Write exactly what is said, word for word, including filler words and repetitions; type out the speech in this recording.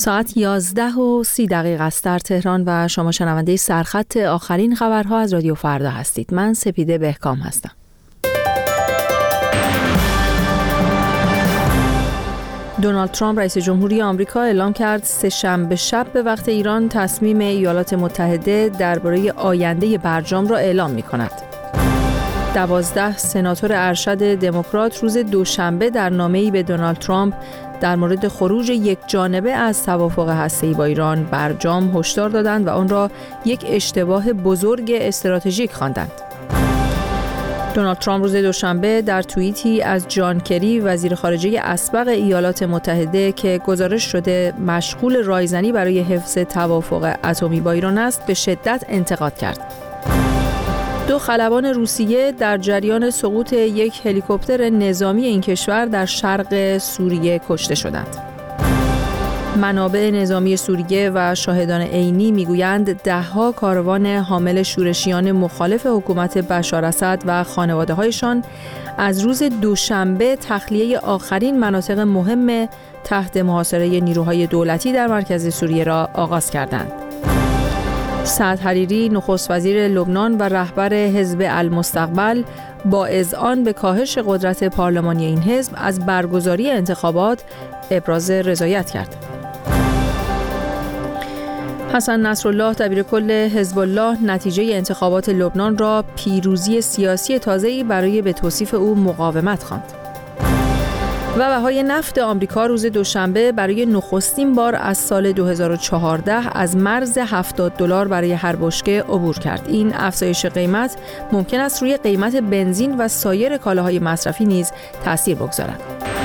ساعت یازده و سی دقیقه است در تهران و شما شنونده سرخط آخرین خبرها از رادیو فردا هستید. من سپیده بهکام هستم. دونالد ترامپ رئیس جمهوری آمریکا اعلام کرد سه‌شنبه شب به وقت ایران تصمیم ایالات متحده درباره آینده برجام را اعلام می‌کند. دوازده سناتور ارشد دموکرات روز دوشنبه در نامه‌ای به دونالد ترامپ در مورد خروج یک جانبه از توافق هسته‌ای با ایران برجام هشدار دادند و آن را یک اشتباه بزرگ استراتژیک خواندند. دونالد ترامپ روز دوشنبه در توییتی از جان کری وزیر خارجه اسبق ایالات متحده که گزارش شده مشغول رایزنی برای حفظ توافق اتمی با ایران است به شدت انتقاد کرد. دو خلبان روسیه در جریان سقوط یک هلیکوپتر نظامی این کشور در شرق سوریه کشته شدند. منابع نظامی سوریه و شاهدان عینی میگویند ده‌ها کاروان حامل شورشیان مخالف حکومت بشار اسد و خانواده‌هایشان از روز دوشنبه تخلیه آخرین مناطق مهم تحت محاصره نیروهای دولتی در مرکز سوریه را آغاز کردند. سعد حریری نخست وزیر لبنان و رهبر حزب المستقبل با اذعان به کاهش قدرت پارلمانی این حزب از برگزاری انتخابات ابراز رضایت کرد. حسن نصرالله دبیرکل حزب الله نتیجه انتخابات لبنان را پیروزی سیاسی تازه‌ای برای به توصیف او مقاومت خواند. و بهای نفت آمریکا روز دوشنبه برای نخستین بار از سال دو هزار و چهارده از مرز هفتاد دلار برای هر بشکه عبور کرد. این افزایش قیمت ممکن است روی قیمت بنزین و سایر کالاهای مصرفی نیز تأثیر بگذارد.